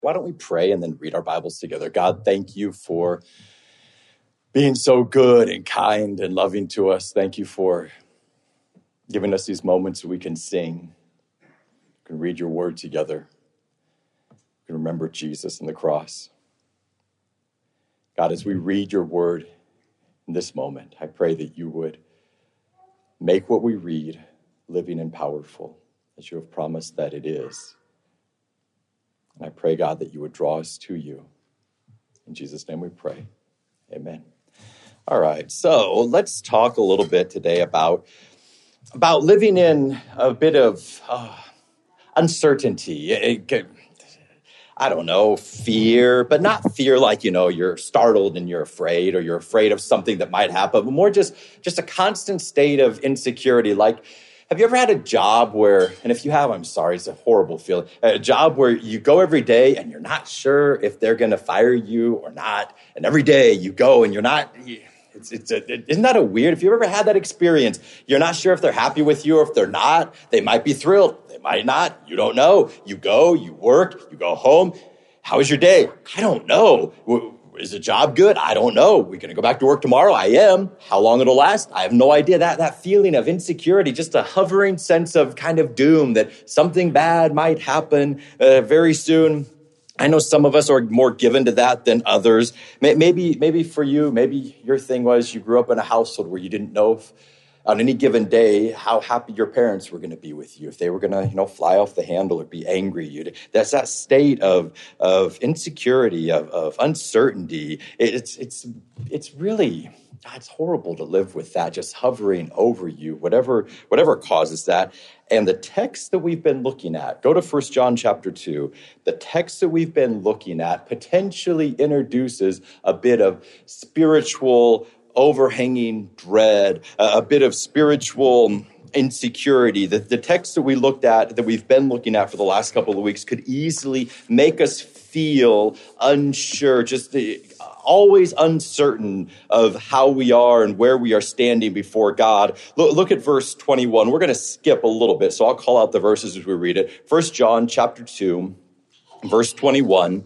Why don't we pray and then read our Bibles together? God, thank you for being so good and kind and loving to us. Thank you for giving us these moments we can sing, we can read your word together, we can remember Jesus and the cross. God, as we read your word in this moment, I pray that you would make what we read living and powerful, as you have promised that it is. And I pray, God, that you would draw us to you. In Jesus' name we pray. Amen. All right, so let's talk a little bit today about living in a bit of uncertainty. I don't know, fear, but not fear like, you're startled and you're afraid, or you're afraid of something that might happen, but more just a constant state of insecurity. Like, have you ever had a job where, and if you have, I'm sorry, it's a horrible feeling, a job where you go every day and you're not sure if they're going to fire you or not, and every day you go and you're not, isn't that a weird, if you've ever had that experience, you're not sure if they're happy with you or if they're not, they might be thrilled, they might not, you don't know, you go, you work, you go home, how was your day? I don't know. Is the job good? I don't know. We're going to go back to work tomorrow? I am. How long it'll last? I have no idea. That feeling of insecurity, just a hovering sense of kind of doom that something bad might happen very soon. I know some of us are more given to that than others. Maybe for you, maybe your thing was you grew up in a household where you didn't know if, on any given day, how happy your parents were going to be with you, if they were going to, fly off the handle or be angry. That's that state of insecurity, of uncertainty. It's really, it's horrible to live with that, just hovering over you, whatever causes that. And the text that we've been looking at, go to 1 John chapter 2. The text that we've been looking at potentially introduces a bit of spiritual overhanging dread, a bit of spiritual insecurity. The text that we looked at, that we've been looking at for the last couple of weeks, could easily make us feel unsure, just always uncertain of how we are and where we are standing before God. Look at verse 21. We're going to skip a little bit, so I'll call out the verses as we read it. 1 John chapter 2, verse 21.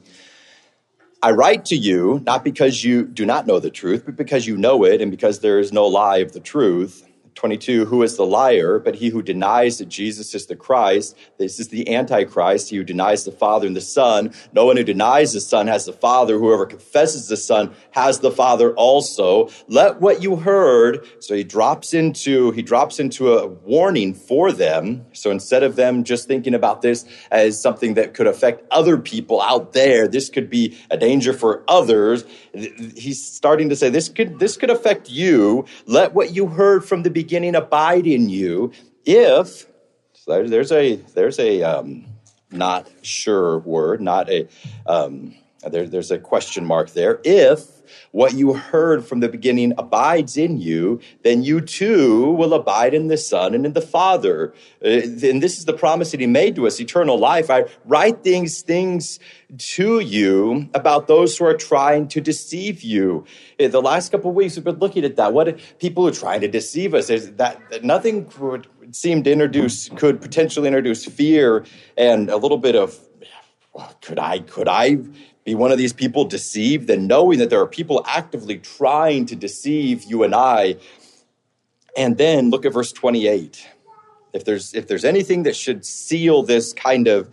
I write to you, not because you do not know the truth, but because you know it, and because there is no lie of the truth. 22, who is the liar, but he who denies that Jesus is the Christ? This is the Antichrist, he who denies the Father and the Son. No one who denies the Son has the Father. Whoever confesses the Son has the Father also. Let what you heard, so he drops into a warning for them. So instead of them just thinking about this as something that could affect other people out there, this could be a danger for others. He's starting to say this could affect you. Let what you heard from the beginning abide in you. If so, there's a not sure word, not a there's a question mark there. If what you heard from the beginning abides in you, then you too will abide in the Son and in the Father. And this is the promise that he made to us, eternal life. I write things to you about those who are trying to deceive you. In the last couple of weeks, we've been looking at that. What people are trying to deceive us is that nothing would seem to could potentially introduce fear and a little bit of, could I be one of these people deceived? Then knowing that there are people actively trying to deceive you and I. And then look at verse 28. If there's anything that should seal this kind of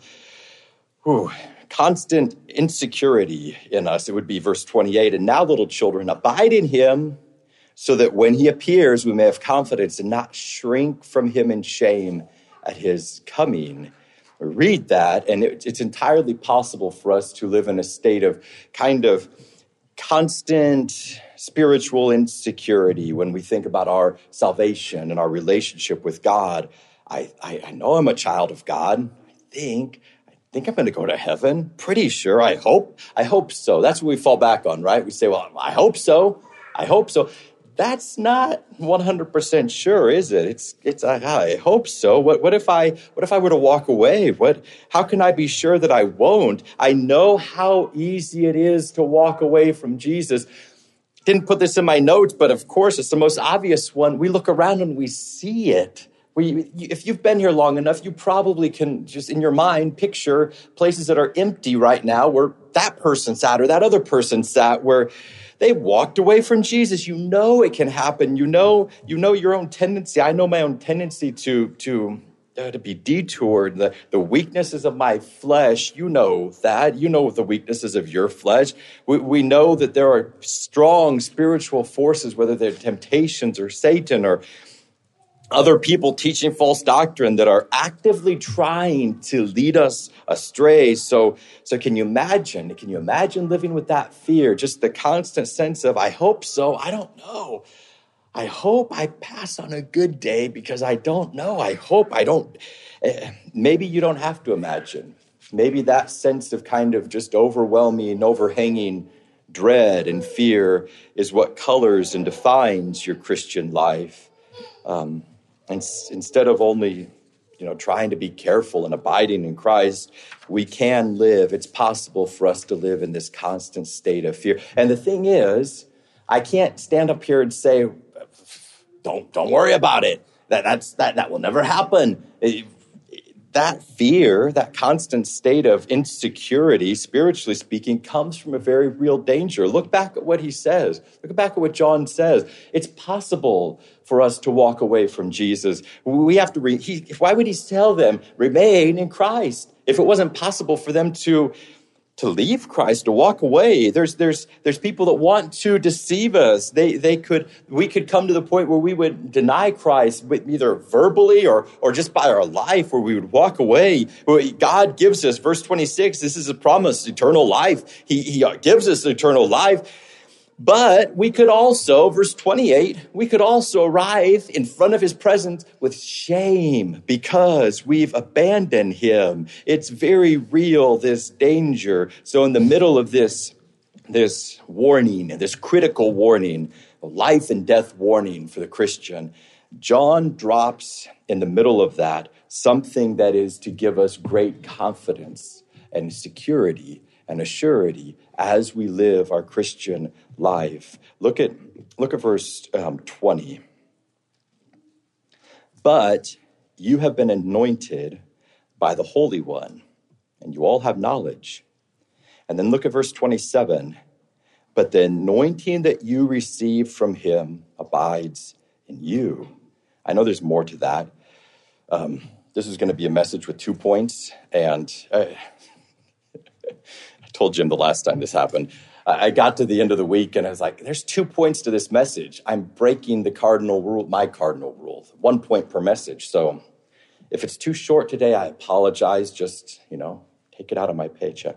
constant insecurity in us, it would be verse 28. And now, little children, abide in him, so that when he appears, we may have confidence and not shrink from him in shame at his coming. Read that, and it's entirely possible for us to live in a state of kind of constant spiritual insecurity when we think about our salvation and our relationship with God. I know I'm a child of God. I think I'm going to go to heaven. Pretty sure. I hope so. That's what we fall back on, right? We say, well, I hope so. That's not 100% sure, is it? It's I hope so. What if I were to walk away? How can I be sure that I won't? I know how easy it is to walk away from Jesus. Didn't put this in my notes, but of course, it's the most obvious one. We look around and we see it. If you've been here long enough, you probably can just in your mind picture places that are empty right now where that person sat or that other person sat, where they walked away from Jesus. You know it can happen. You know your own tendency. I know my own tendency to be detoured. The weaknesses of my flesh, you know that. You know the weaknesses of your flesh. We know that there are strong spiritual forces, whether they're temptations or Satan or other people teaching false doctrine that are actively trying to lead us astray. So can you imagine living with that fear? Just the constant sense of, I hope so. I don't know. I hope I pass on a good day because I don't know. I hope I don't. Maybe you don't have to imagine. Maybe that sense of kind of just overwhelming, overhanging dread and fear is what colors and defines your Christian life. And instead of only, trying to be careful and abiding in Christ, we can live. It's possible for us to live in this constant state of fear. And the thing is, I can't stand up here and say, don't worry about it. That will never happen. That fear, that constant state of insecurity, spiritually speaking, comes from a very real danger. Look back at what he says. Look back at what John says. It's possible for us to walk away from Jesus. We have to. Why would he tell them, remain in Christ? If it wasn't possible for them to leave Christ, to walk away. There's people that want to deceive us. We could come to the point where we would deny Christ, either verbally or just by our life, where we would walk away. God gives us, verse 26, this is a promise, eternal life. He gives us eternal life. But we could also, verse 28, we could also arrive in front of his presence with shame because we've abandoned him. It's very real, this danger. So in the middle of this warning, this critical warning, life and death warning for the Christian, John drops in the middle of that something that is to give us great confidence and security and assurity as we live our Christian life. Look at verse 20. But you have been anointed by the Holy One, and you all have knowledge. And then look at verse 27. But the anointing that you receive from him abides in you. I know there's more to that. This is going to be a message with 2 points, and I told Jim the last time this happened. I got to the end of the week and I was like, there's 2 points to this message. I'm breaking my cardinal rule, 1 point per message. So if it's too short today, I apologize. Just, take it out of my paycheck.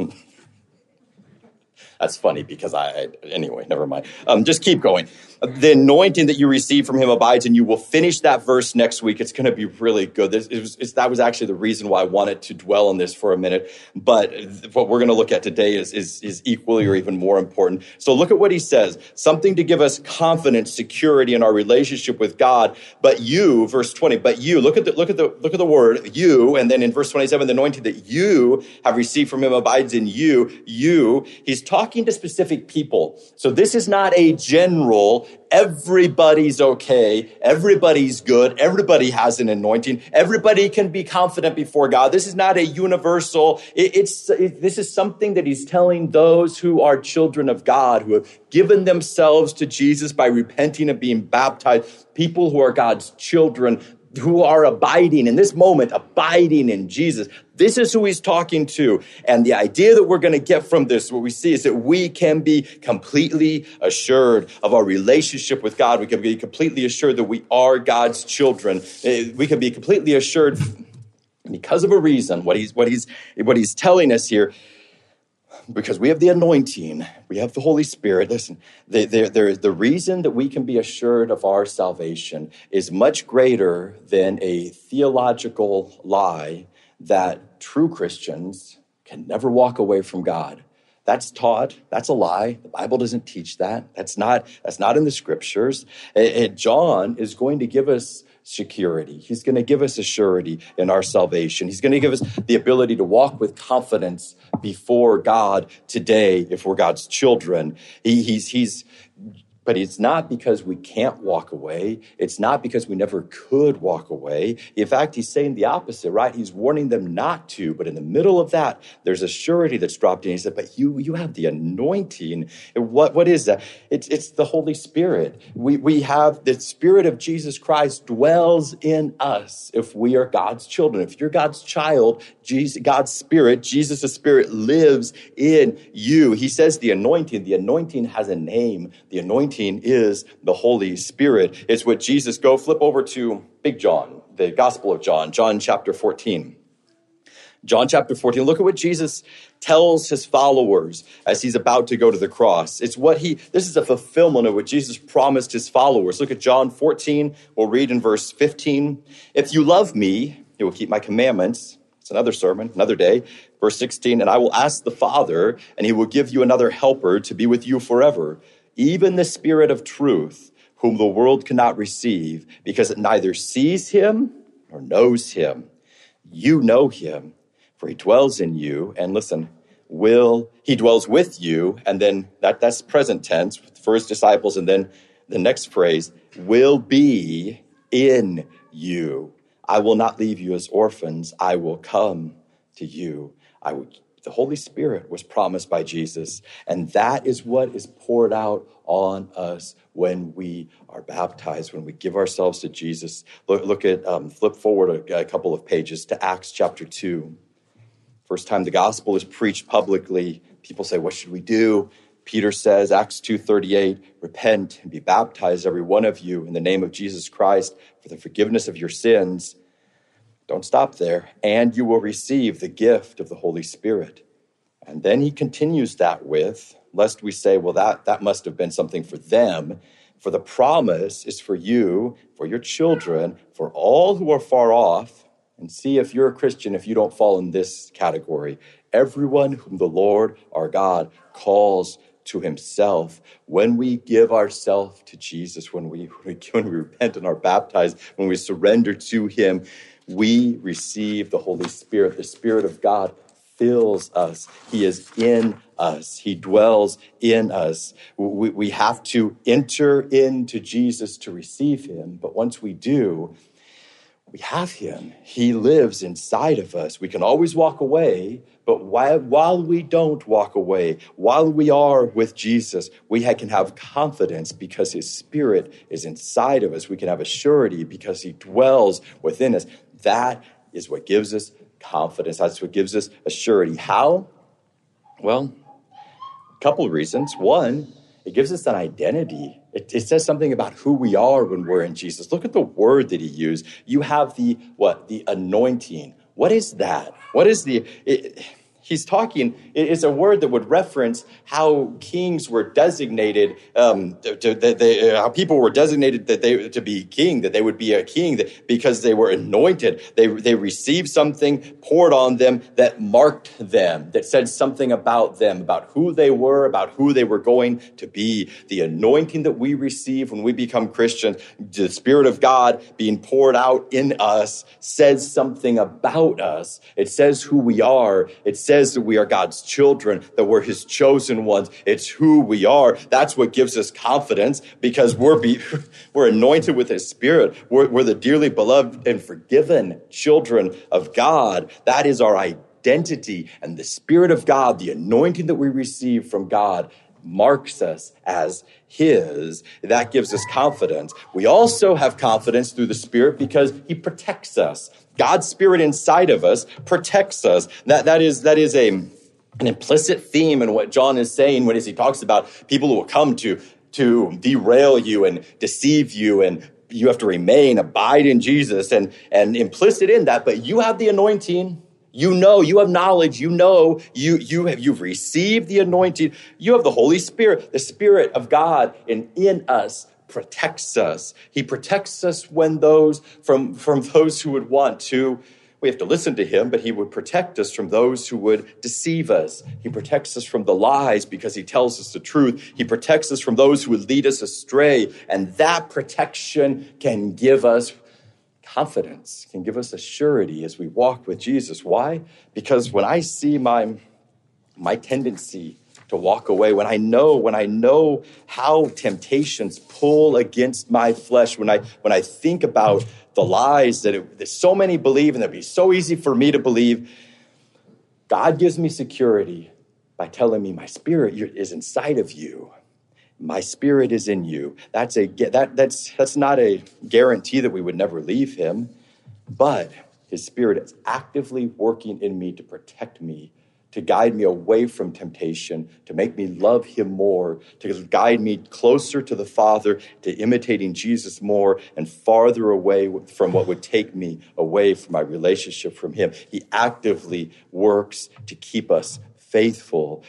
That's funny because anyway, never mind. Just keep going. The anointing that you receive from him abides in you. We'll finish that verse next week. It's going to be really good. That was actually the reason why I wanted to dwell on this for a minute. But what we're going to look at today is equally or even more important. So look at what he says. Something to give us confidence, security in our relationship with God. But you, verse 20, but you, look at the word, you, and then in verse 27, the anointing that you have received from him abides in you. You, he's talking to specific people. So this is not a general, everybody's okay, everybody's good, everybody has an anointing, everybody can be confident before God. This is not a universal, this is something that he's telling those who are children of God, who have given themselves to Jesus by repenting and being baptized, people who are God's children, who are abiding in this moment, abiding in Jesus. This is who he's talking to. And the idea that we're going to get from this, what we see is that we can be completely assured of our relationship with God. We can be completely assured that we are God's children. We can be completely assured because of a reason, what he's telling us here. Because we have the anointing, we have the Holy Spirit. Listen, the reason that we can be assured of our salvation is much greater than a theological lie that true Christians can never walk away from God. That's taught. That's a lie. The Bible doesn't teach that. That's not in the scriptures. John is going to give us security. He's going to give us a surety in our salvation. He's going to give us the ability to walk with confidence before God today if we're God's children. He's But it's not because we can't walk away. It's not because we never could walk away. In fact, he's saying the opposite, right? He's warning them not to. But in the middle of that, there's a surety that's dropped in. He said, but you have the anointing. And what is that? It's the Holy Spirit. We have the Spirit of Jesus Christ dwells in us if we are God's children. If you're God's child, God's Spirit, Jesus' Spirit lives in you. He says the anointing has a name. The anointing is the Holy Spirit. It's what Jesus, flip over to Big John, the Gospel of John, John chapter 14. John chapter 14, look at what Jesus tells his followers as he's about to go to the cross. This is a fulfillment of what Jesus promised his followers. Look at John 14, we'll read in verse 15. If you love me, you will keep my commandments. It's another sermon, another day. Verse 16, and I will ask the Father, and he will give you another helper to be with you forever. Even the Spirit of truth, whom the world cannot receive, because it neither sees him nor knows him. You know him, for he dwells in you. And listen, he dwells with you. And then that's present tense for his disciples. And then the next phrase, will be in you. I will not leave you as orphans. I will come to you. The Holy Spirit was promised by Jesus, and that is what is poured out on us when we are baptized, when we give ourselves to Jesus. Flip forward a couple of pages to Acts chapter 2. First time the gospel is preached publicly, people say, what should we do? Peter says, Acts 2:38, repent and be baptized, every one of you, in the name of Jesus Christ for the forgiveness of your sins. Don't stop there. And you will receive the gift of the Holy Spirit. And then he continues that with, lest we say, well, that must have been something for them. For the promise is for you, for your children, for all who are far off. And see if you're a Christian, if you don't fall in this category. Everyone whom the Lord our God calls to himself. When we give ourselves to Jesus, when we repent and are baptized, when we surrender to him, we receive the Holy Spirit. The Spirit of God fills us. He is in us. He dwells in us. We have to enter into Jesus to receive him. But once we do, we have him. He lives inside of us. We can always walk away, but while we don't walk away, while we are with Jesus, we can have confidence because his Spirit is inside of us. We can have a surety because he dwells within us. That is what gives us confidence. That's what gives us a surety. How? Well, a couple of reasons. One, it gives us an identity. It says something about who we are when we're in Jesus. Look at the word that he used. You have the anointing. What is that? What is he's talking, it's a word that would reference how kings were designated, how people were designated to be king, that they would be a king because they were anointed. They received something poured on them that marked them, that said something about them, about who they were going to be. The anointing that we receive when we become Christians, the Spirit of God being poured out in us, says something about us. It says who we are. It says that we are God's children, that we're his chosen ones. It's who we are. That's what gives us confidence because we're anointed with his Spirit. We're the dearly beloved and forgiven children of God. That is our identity. And the Spirit of God, the anointing that we receive from God, marks us as his. That gives us confidence. We also have confidence through the Spirit because he protects us. God's Spirit inside of us protects us. That is an implicit theme in what John is saying when he talks about people who will come to derail you and deceive you, and you have to abide in Jesus, and implicit in that. But you have the anointing. You know, you have knowledge. You know, you've received the anointing. You have the Holy Spirit, the Spirit of God in us protects us. He protects us when from those who would want to. We have to listen to him, but he would protect us from those who would deceive us. He protects us from the lies because he tells us the truth. He protects us from those who would lead us astray. And that protection can give us confidence, can give us a surety as we walk with Jesus. Why? Because when I see my tendency to walk away, when I know how temptations pull against my flesh, when I think about the lies that so many believe and that'd be so easy for me to believe, God gives me security by telling me my spirit is inside of you. My spirit is in you. That's not a guarantee that we would never leave him, but his spirit is actively working in me to protect me, to guide me away from temptation, to make me love him more, to guide me closer to the Father, to imitating Jesus more and farther away from what would take me away from my relationship from him. He actively works to keep us faithful.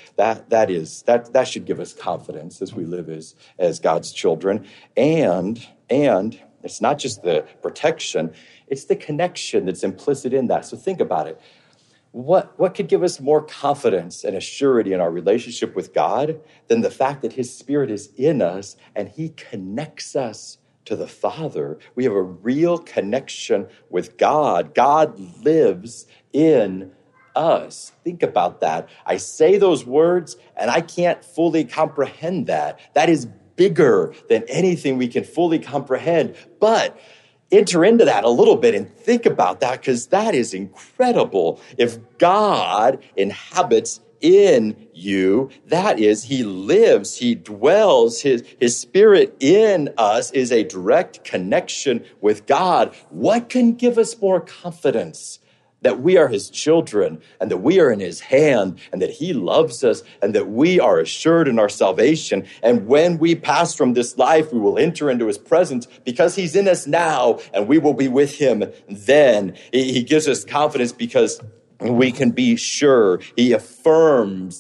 That should give us confidence as we live as God's children. And it's not just the protection, it's the connection that's implicit in that. So think about it. What could give us more confidence and assurity in our relationship with God than the fact that his spirit is in us and he connects us to the Father? We have a real connection with God. God lives in us. Think about that. I say those words and I can't fully comprehend that. That is bigger than anything we can fully comprehend. But enter into that a little bit and think about that, because that is incredible. If God inhabits in you, that is, he lives, he dwells, his spirit in us is a direct connection with God. What can give us more confidence that we are his children and that we are in his hand and that he loves us and that we are assured in our salvation? And when we pass from this life, we will enter into his presence because he's in us now and we will be with him then. He gives us confidence because we can be sure. He affirms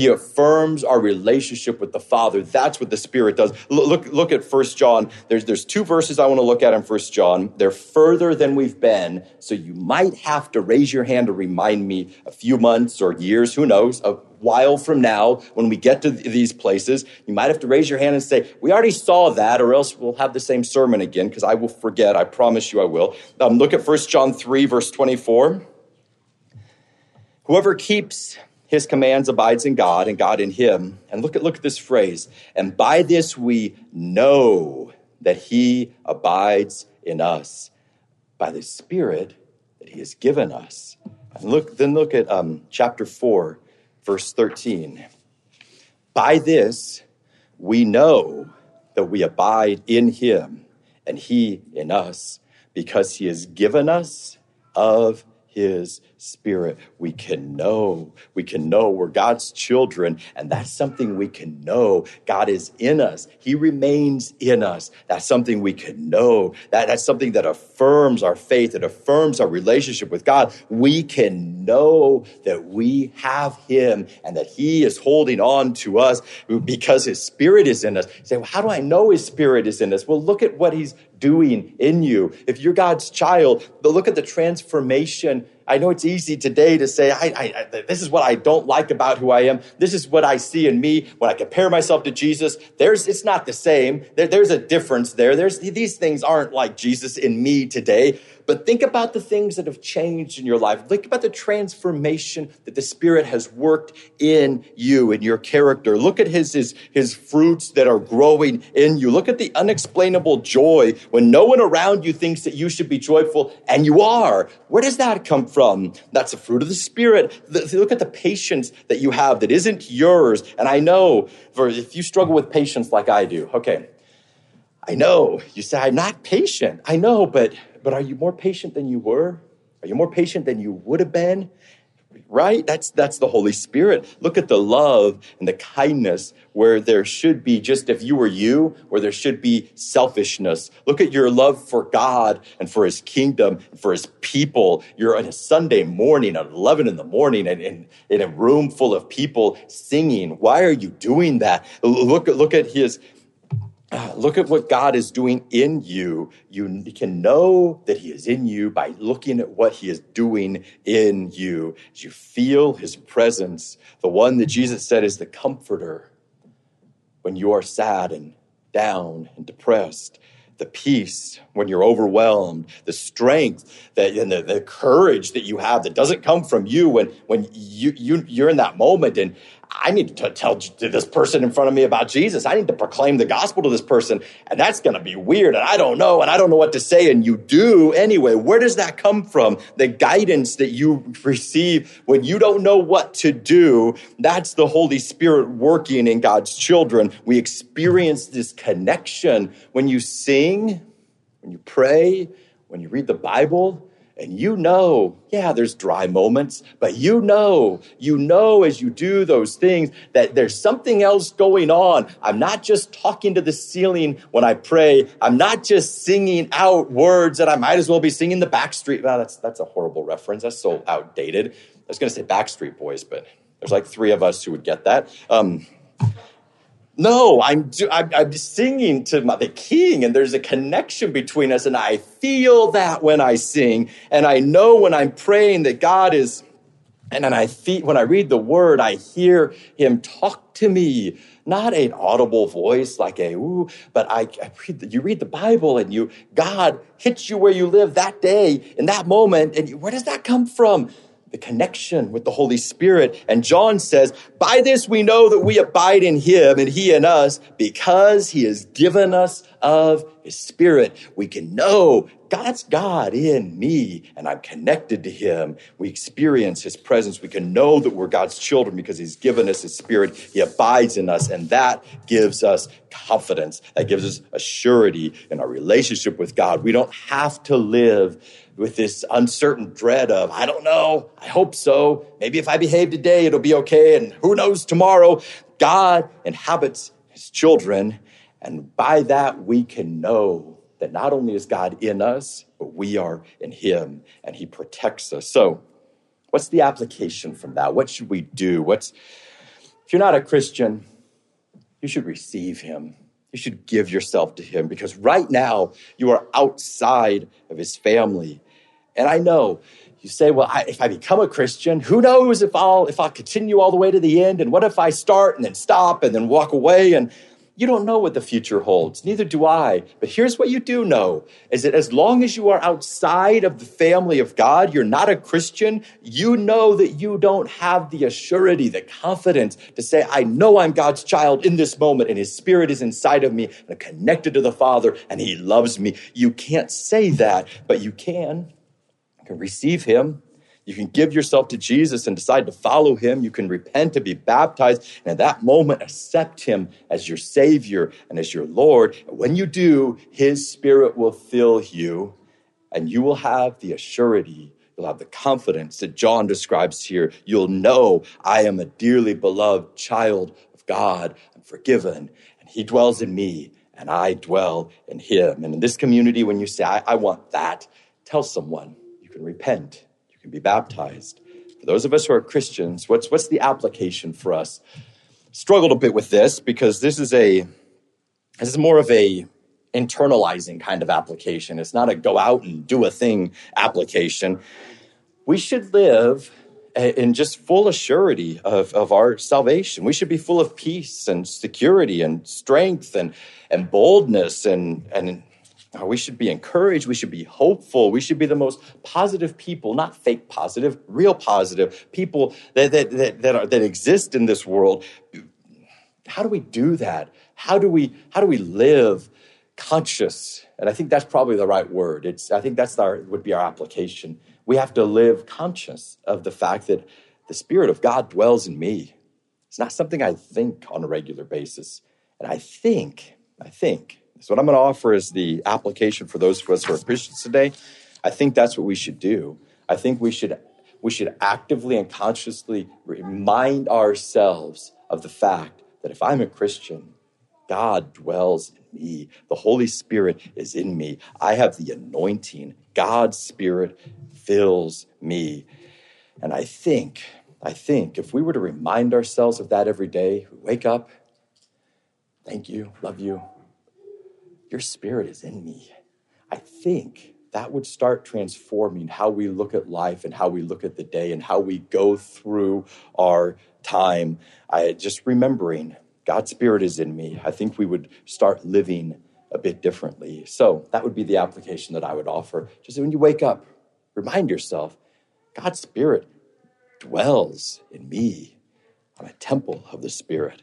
our relationship with the Father. That's what the Spirit does. Look at 1 John. There's two verses I want to look at in 1 John. They're further than we've been, so you might have to raise your hand to remind me a few months or years, who knows, a while from now when we get to these places. You might have to raise your hand and say, we already saw that, or else we'll have the same sermon again, because I will forget. I promise you I will. Look at 1 John 3, verse 24. Whoever keeps his commands abides in God and God in him. And look at this phrase. And by this we know that he abides in us by the Spirit that he has given us. And look at chapter 4, verse 13. By this we know that we abide in him and he in us, because he has given us of his Spirit. We can know we're God's children, and that's something we can know. God is in us. He remains in us. That's something we can know. That's something that affirms our faith, that affirms our relationship with God. We can know that we have him and that he is holding on to us because his Spirit is in us. You say, well, how do I know his Spirit is in us? Well, look at what he's doing in you. If you're God's child, look at the transformation. I know it's easy today to say, this is what I don't like about who I am. This is what I see in me when I compare myself to Jesus. It's not the same. There's a difference there. These things aren't like Jesus in me today. But think about the things that have changed in your life. Think about the transformation that the Spirit has worked in you, in your character. Look at his fruits that are growing in you. Look at the unexplainable joy when no one around you thinks that you should be joyful, and you are. Where does that come from? That's a fruit of the Spirit. Look at the patience that you have that isn't yours. And I know, if you struggle with patience like I do, okay, I know you say, I'm not patient. I know, but are you more patient than you were? Are you more patient than you would have been? Right? That's the Holy Spirit. Look at the love and the kindness where there should be, just if you were you, where there should be selfishness. Look at your love for God and for his kingdom and for his people. You're on a Sunday morning at 11 in the morning and in a room full of people singing. Why are you doing that? Look at what God is doing in you. You can know that he is in you by looking at what he is doing in you. As you feel his presence, the one that Jesus said is the comforter when you are sad and down and depressed, the peace when you're overwhelmed, the strength and the courage that you have that doesn't come from you when you're in that moment. And I need to tell this person in front of me about Jesus. I need to proclaim the gospel to this person, and that's going to be weird, and I don't know what to say, and you do anyway. Where does that come from? The guidance that you receive when you don't know what to do, that's the Holy Spirit working in God's children. We experience this connection when you sing, when you pray, when you read the Bible. And there's dry moments, but you know as you do those things that there's something else going on. I'm not just talking to the ceiling when I pray. I'm not just singing out words that I might as well be singing the Backstreet. Well, that's a horrible reference. That's so outdated. I was going to say Backstreet Boys, but there's like 3 of us who would get that. No, I'm singing to the King, and there's a connection between us, and I feel that when I sing, and I know when I'm praying that God is, and then when I read the Word, I hear Him talk to me, not an audible voice like but you read the Bible, and God hits you where you live that day, in that moment, and where does that come from? The connection with the Holy Spirit. And John says, by this we know that we abide in Him and He in us, because He has given us of His Spirit. We can know God's God in me, and I'm connected to Him. We experience His presence. We can know that we're God's children because He's given us His Spirit. He abides in us, and that gives us confidence. That gives us a surety in our relationship with God. We don't have to live with this uncertain dread of, I don't know, I hope so. Maybe if I behave today, it'll be okay, and who knows tomorrow. God inhabits His children, and by that we can know that not only is God in us, but we are in Him, and He protects us. So what's the application from that? What should we do? If you're not a Christian, you should receive Him. You should give yourself to Him, because right now you are outside of His family. And I know you say, well, if I become a Christian, who knows if I'll continue all the way to the end? And what if I start and then stop and then walk away? And you don't know what the future holds. Neither do I. But here's what you do know, is that as long as you are outside of the family of God, you're not a Christian, you know that you don't have the assurity, the confidence to say, I know I'm God's child in this moment, and His Spirit is inside of me, and I'm connected to the Father, and He loves me. You can't say that, but you can. You can receive Him. You can give yourself to Jesus and decide to follow Him. You can repent and be baptized, and at that moment, accept Him as your Savior and as your Lord. And when you do, His Spirit will fill you, and you will have the assurity, you'll have the confidence that John describes here. You'll know, I am a dearly beloved child of God. I'm forgiven, and He dwells in me, and I dwell in Him. And in this community, when you say, I want that, tell someone. You can repent. You can be baptized. For those of us who are Christians, what's the application for us? Struggled a bit with this because this is more of a internalizing kind of application. It's not a go out and do a thing application. We should live in just full assurity of our salvation. We should be full of peace and security and strength and boldness and we should be encouraged. We should be hopeful. We should be the most positive people, not fake positive, real positive people that exist in this world. How do we do that? How do we live conscious? And I think that's probably the right word. I think would be our application. We have to live conscious of the fact that the Spirit of God dwells in me. It's not something I think on a regular basis. And I think. So what I'm going to offer is the application for those of us who are Christians today. I think that's what we should do. I think we should actively and consciously remind ourselves of the fact that if I'm a Christian, God dwells in me. The Holy Spirit is in me. I have the anointing. God's Spirit fills me. And I think if we were to remind ourselves of that every day, we wake up, thank you, love you, your Spirit is in me. I think that would start transforming how we look at life and how we look at the day and how we go through our time. Just remembering God's Spirit is in me. I think we would start living a bit differently. So that would be the application that I would offer. Just when you wake up, remind yourself, God's Spirit dwells in me. I'm a temple of the Spirit.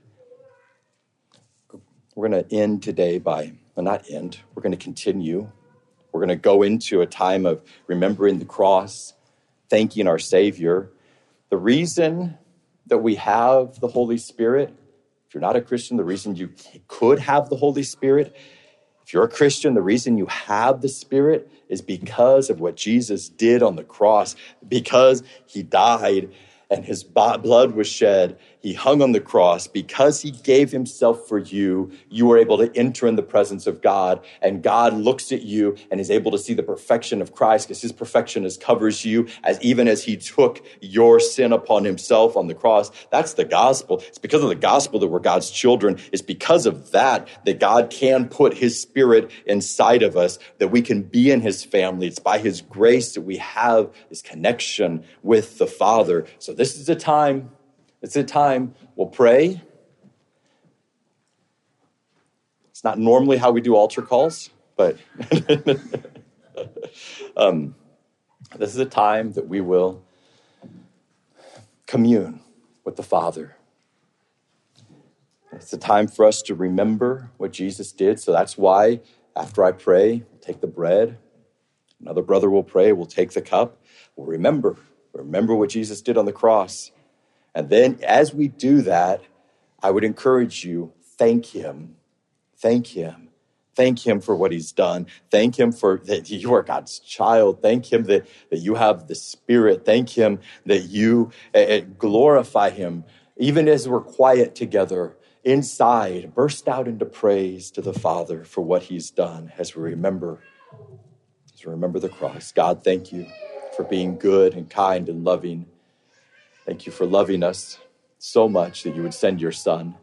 We're going to end today we're going to continue. We're going to go into a time of remembering the cross, thanking our Savior. The reason that we have the Holy Spirit, if you're not a Christian, the reason you could have the Holy Spirit, if you're a Christian, the reason you have the Spirit is because of what Jesus did on the cross, because he died and his blood was shed. He hung on the cross. Because he gave himself for you, you were able to enter in the presence of God. And God looks at you and is able to see the perfection of Christ because his perfection covers you even as he took your sin upon himself on the cross. That's the gospel. It's because of the gospel that we're God's children. It's because of that God can put his Spirit inside of us, that we can be in his family. It's by his grace that we have this connection with the Father. So this is a time we'll pray. It's not normally how we do altar calls, but this is a time that we will commune with the Father. It's a time for us to remember what Jesus did. So that's why after I pray, we'll take the bread. Another brother will pray. We'll take the cup. We'll remember what Jesus did on the cross. And then as we do that, I would encourage you, thank him. Thank him. Thank him for what he's done. Thank him for that you are God's child. Thank him that you have the Spirit. Thank him that you glorify him. Even as we're quiet together inside, burst out into praise to the Father for what he's done as we remember the cross. God, thank you for being good and kind and loving. Thank you for loving us so much that you would send your Son.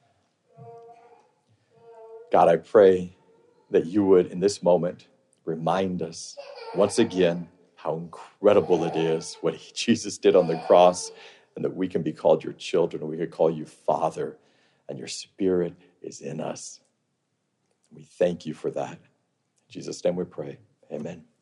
God, I pray that you would, in this moment, remind us once again how incredible it is what Jesus did on the cross, and that we can be called your children, and we can call you Father, and your Spirit is in us. We thank you for that. In Jesus' name we pray. Amen.